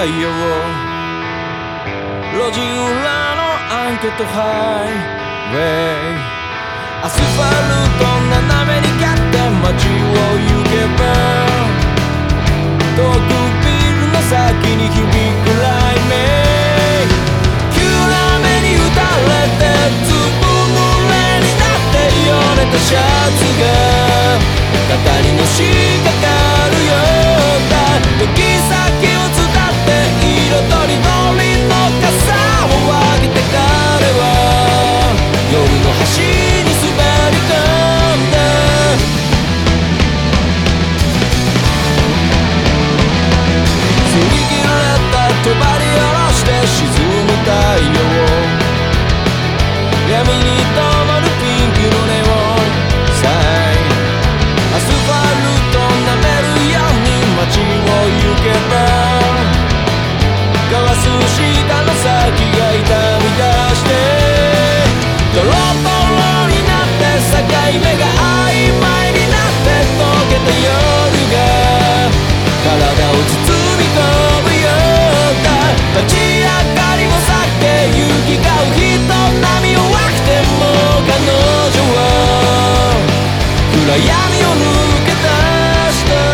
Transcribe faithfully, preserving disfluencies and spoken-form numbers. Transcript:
太陽、路地裏のアンケートハイウェイ、アスファルト斜めに蹴って街を行けば、遠くビルの先に響く雷鳴、急な雨に打たれてずぶ濡れになってよれたシャツが肩にのしかかるようだ、行き先を伝って色とりどりの傘をあげて彼は夜の端に滑り込んだ、擦り切れた帳下ろして沈む太陽、闇に灯るピンクのネオンサイン、アスファルト舐めるように街を行けば、かわす下の先が痛み出して、ドロドロになって境目が曖昧になって溶けた夜が体を包み込むようだ、立ち上がりを避け行き交う人波を分けても彼女は暗闇を抜け出した。